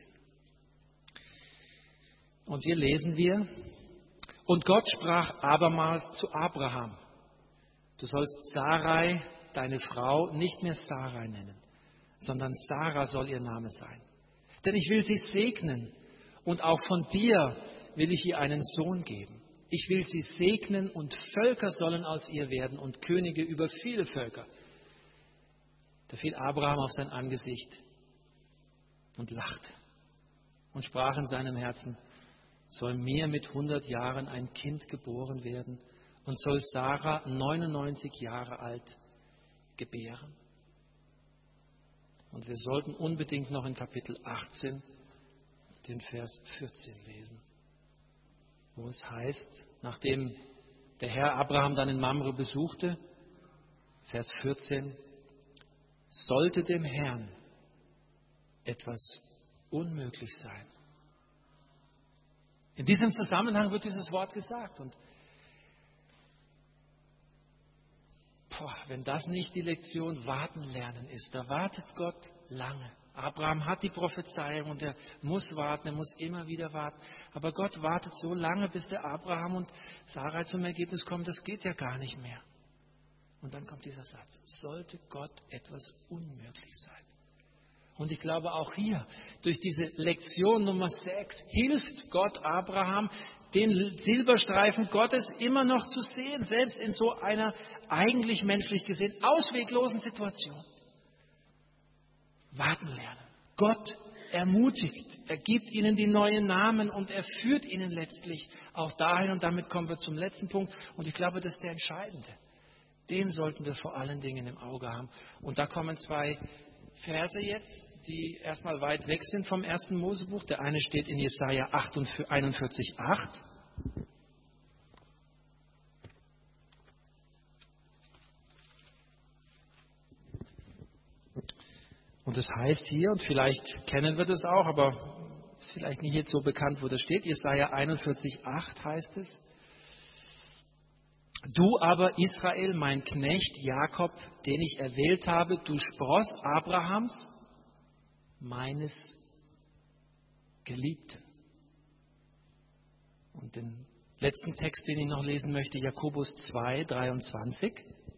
A: Und hier lesen wir, und Gott sprach abermals zu Abraham, du sollst Sarai, deine Frau, nicht mehr Sarai nennen, sondern Sarah soll ihr Name sein. Denn ich will sie segnen und auch von dir will ich ihr einen Sohn geben. Ich will sie segnen und Völker sollen aus ihr werden und Könige über viele Völker. Da fiel Abraham auf sein Angesicht und lachte und sprach in seinem Herzen, soll mir mit hundert Jahren ein Kind geboren werden und soll Sarah neunundneunzig Jahre alt gebären? Und wir sollten unbedingt noch in Kapitel achtzehn den Vers vierzehn lesen, wo es heißt, nachdem der Herr Abraham dann in Mamre besuchte, Vers vierzehn, sollte dem Herrn etwas unmöglich sein. In diesem Zusammenhang wird dieses Wort gesagt. Und boah, wenn das nicht die Lektion Warten lernen ist, da wartet Gott lange. Abraham hat die Prophezeiung und er muss warten, er muss immer wieder warten. Aber Gott wartet so lange, bis der Abraham und Sarai zum Ergebnis kommen, das geht ja gar nicht mehr. Und dann kommt dieser Satz, sollte Gott etwas unmöglich sein? Und ich glaube auch hier, durch diese Lektion Nummer sechs, hilft Gott Abraham, den Silberstreifen Gottes immer noch zu sehen, selbst in so einer eigentlich menschlich gesehen ausweglosen Situation. Warten lernen. Gott ermutigt, er gibt ihnen die neuen Namen und er führt ihnen letztlich auch dahin. Und damit kommen wir zum letzten Punkt. Und ich glaube, das ist der entscheidende. Den sollten wir vor allen Dingen im Auge haben. Und da kommen zwei Verse jetzt, die erstmal weit weg sind vom ersten Mosebuch. Der eine steht in Jesaja einundvierzig, acht. Und es heißt hier, und vielleicht kennen wir das auch, aber ist vielleicht nicht jetzt so bekannt, wo das steht. Jesaja einundvierzig, acht heißt es. Du aber, Israel, mein Knecht, Jakob, den ich erwählt habe, du Spross Abrahams, meines Geliebten. Und den letzten Text, den ich noch lesen möchte, Jakobus zwei, dreiundzwanzig.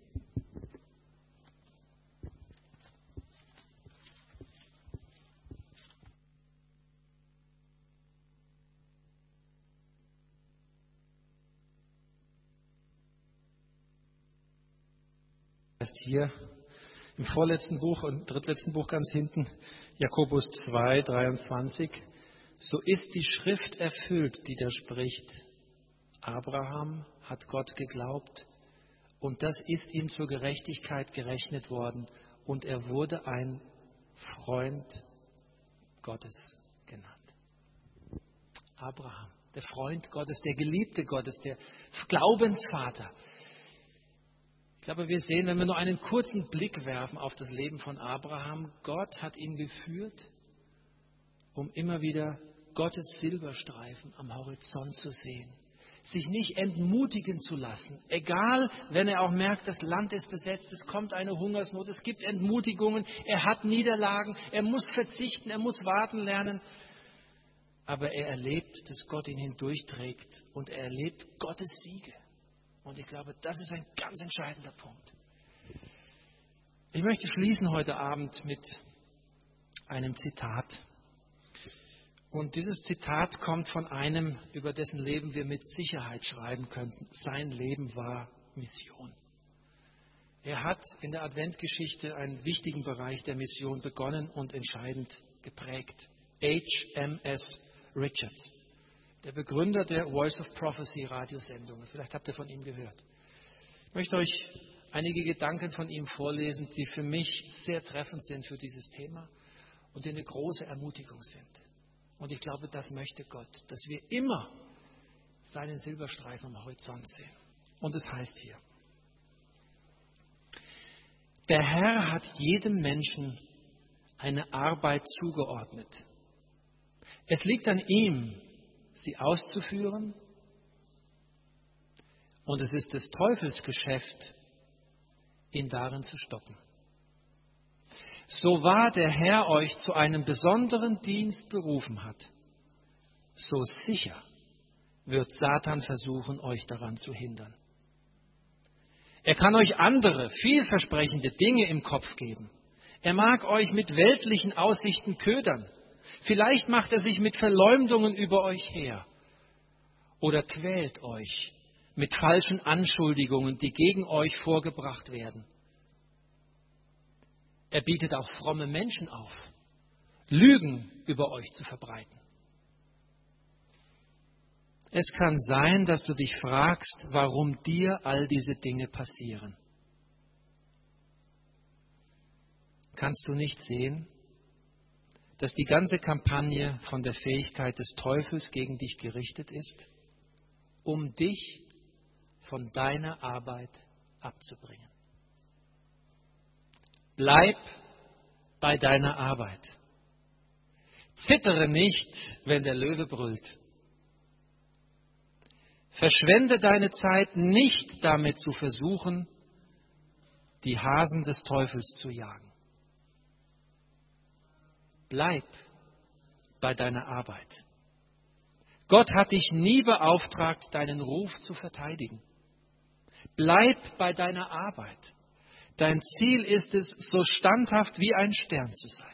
A: Hier im vorletzten Buch und drittletzten Buch ganz hinten, Jakobus zwei, dreiundzwanzig, so ist die Schrift erfüllt, die da spricht, Abraham hat Gott geglaubt und das ist ihm zur Gerechtigkeit gerechnet worden und er wurde ein Freund Gottes genannt. Abraham, der Freund Gottes, der Geliebte Gottes, der Glaubensvater. Ich glaube, wir sehen, wenn wir nur einen kurzen Blick werfen auf das Leben von Abraham, Gott hat ihn geführt, um immer wieder Gottes Silberstreifen am Horizont zu sehen. Sich nicht entmutigen zu lassen. Egal, wenn er auch merkt, das Land ist besetzt, es kommt eine Hungersnot, es gibt Entmutigungen, er hat Niederlagen, er muss verzichten, er muss warten lernen. Aber er erlebt, dass Gott ihn hindurchträgt und er erlebt Gottes Siege. Und ich glaube, das ist ein ganz entscheidender Punkt. Ich möchte schließen heute Abend mit einem Zitat. Und dieses Zitat kommt von einem, über dessen Leben wir mit Sicherheit schreiben könnten. Sein Leben war Mission. Er hat in der Adventgeschichte einen wichtigen Bereich der Mission begonnen und entscheidend geprägt. H M S Richards, der Begründer der Voice of Prophecy Radiosendungen. Vielleicht habt ihr von ihm gehört. Ich möchte euch einige Gedanken von ihm vorlesen, die für mich sehr treffend sind für dieses Thema und die eine große Ermutigung sind. Und ich glaube, das möchte Gott, dass wir immer seinen Silberstreifen am Horizont sehen. Und es heißt hier: Der Herr hat jedem Menschen eine Arbeit zugeordnet. Es liegt an ihm, sie auszuführen. Und es ist des Teufels Geschäft, ihn darin zu stoppen. So wahr der Herr euch zu einem besonderen Dienst berufen hat, so sicher wird Satan versuchen, euch daran zu hindern. Er kann euch andere, vielversprechende Dinge im Kopf geben. Er mag euch mit weltlichen Aussichten ködern. Vielleicht macht er sich mit Verleumdungen über euch her oder quält euch mit falschen Anschuldigungen, die gegen euch vorgebracht werden. Er bietet auch fromme Menschen auf, Lügen über euch zu verbreiten. Es kann sein, dass du dich fragst, warum dir all diese Dinge passieren. Kannst du nicht sehen, dass die ganze Kampagne von der Fähigkeit des Teufels gegen dich gerichtet ist, um dich von deiner Arbeit abzubringen? Bleib bei deiner Arbeit. Zittere nicht, wenn der Löwe brüllt. Verschwende deine Zeit nicht damit zu versuchen, die Hasen des Teufels zu jagen. Bleib bei deiner Arbeit. Gott hat dich nie beauftragt, deinen Ruf zu verteidigen. Bleib bei deiner Arbeit. Dein Ziel ist es, so standhaft wie ein Stern zu sein.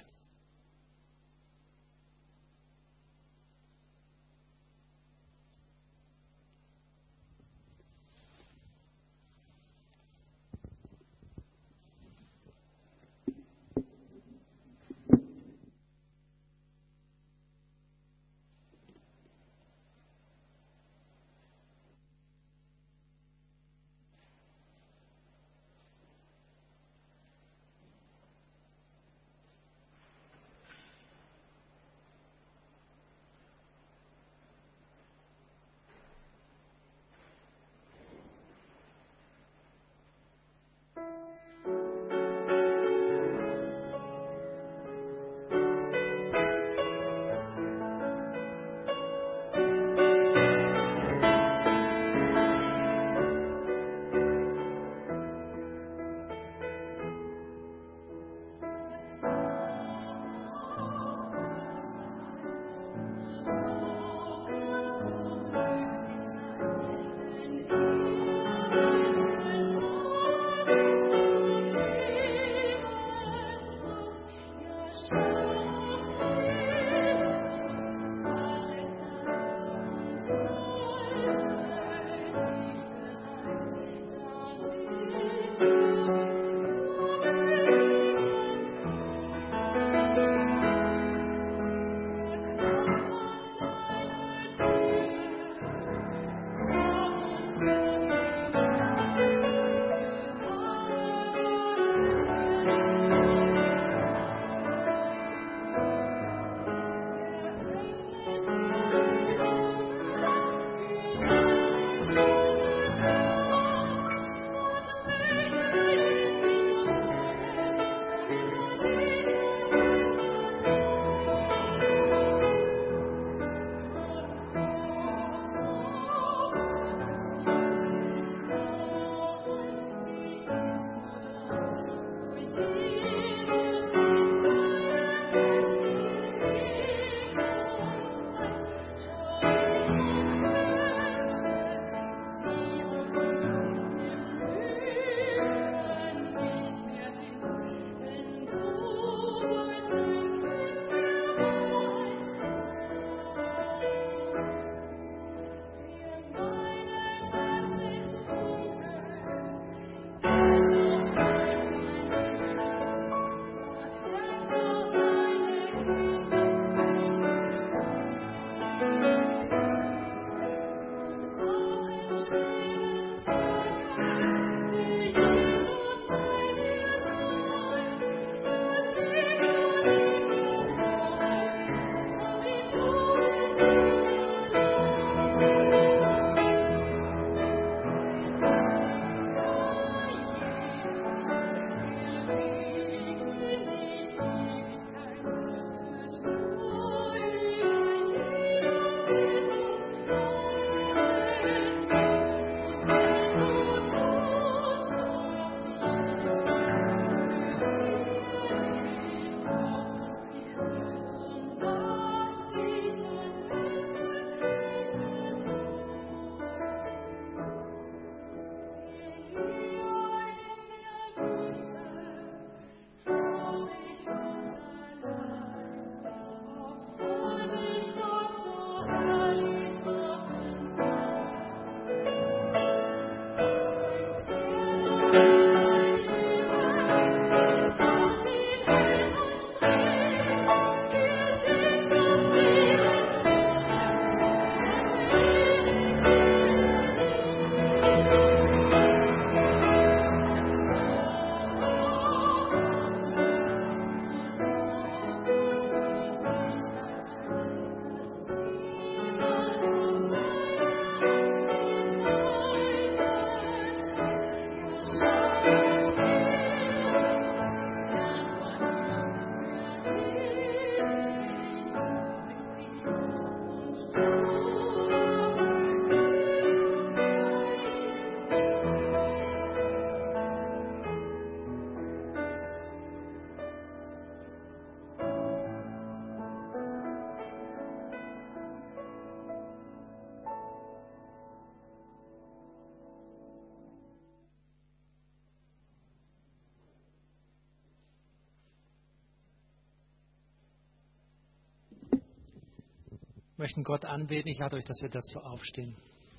A: Wir möchten Gott anbeten. Ich lade euch, dass wir dazu aufstehen.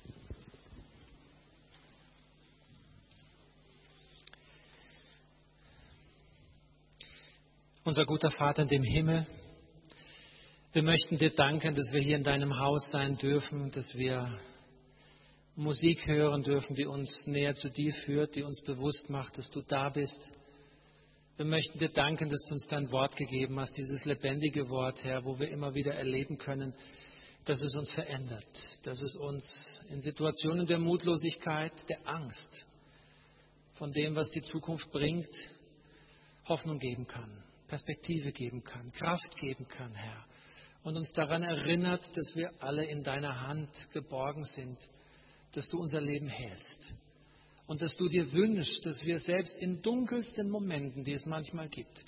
A: Unser guter Vater in dem Himmel, wir möchten dir danken, dass wir hier in deinem Haus sein dürfen, dass wir Musik hören dürfen, die uns näher zu dir führt, die uns bewusst macht, dass du da bist. Wir möchten dir danken, dass du uns dein Wort gegeben hast, dieses lebendige Wort, Herr, wo wir immer wieder erleben können, dass es uns verändert, dass es uns in Situationen der Mutlosigkeit, der Angst, von dem, was die Zukunft bringt, Hoffnung geben kann, Perspektive geben kann, Kraft geben kann, Herr. Und uns daran erinnert, dass wir alle in deiner Hand geborgen sind, dass du unser Leben hältst. Und dass du dir wünschst, dass wir selbst in dunkelsten Momenten, die es manchmal gibt,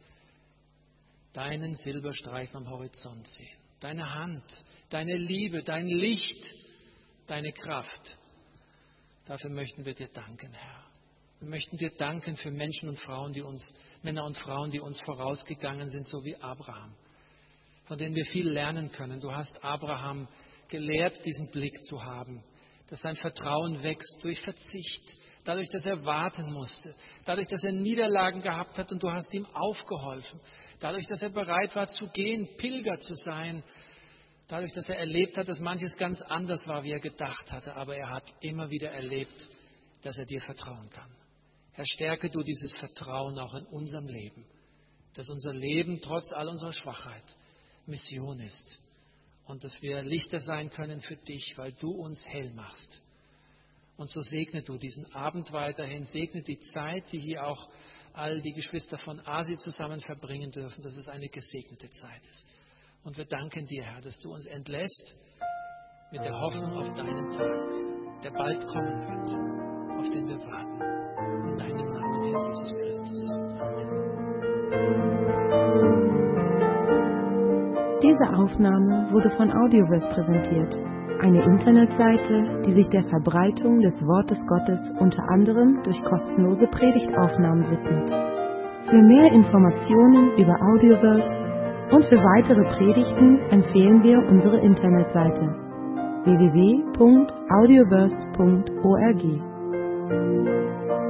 A: deinen Silberstreifen am Horizont sehen. Deine Hand, deine Liebe, dein Licht, deine Kraft. Dafür möchten wir dir danken, Herr. Wir möchten dir danken für Menschen und Frauen, die uns, Männer und Frauen, die uns vorausgegangen sind, so wie Abraham, von denen wir viel lernen können. Du hast Abraham gelehrt, diesen Blick zu haben, dass sein Vertrauen wächst durch Verzicht, dadurch, dass er warten musste, dadurch, dass er Niederlagen gehabt hat und du hast ihm aufgeholfen, dadurch, dass er bereit war zu gehen, Pilger zu sein, dadurch, dass er erlebt hat, dass manches ganz anders war, wie er gedacht hatte, aber er hat immer wieder erlebt, dass er dir vertrauen kann. Herr, stärke du dieses Vertrauen auch in unserem Leben, dass unser Leben trotz all unserer Schwachheit Mission ist und dass wir Lichter sein können für dich, weil du uns hell machst. Und so segne du diesen Abend weiterhin, segne die Zeit, die hier auch all die Geschwister von Asi zusammen verbringen dürfen, dass es eine gesegnete Zeit ist. Und wir danken dir, Herr, dass du uns entlässt mit der Hoffnung auf deinen Tag, der bald kommen wird, auf den wir warten. In deinem Namen, Herr Jesus Christus. Amen.
C: Diese Aufnahme wurde von Audioverse präsentiert, eine Internetseite, die sich der Verbreitung des Wortes Gottes unter anderem durch kostenlose Predigtaufnahmen widmet. Für mehr Informationen über Audioverse und für weitere Predigten empfehlen wir unsere Internetseite w w w punkt audioverse punkt org.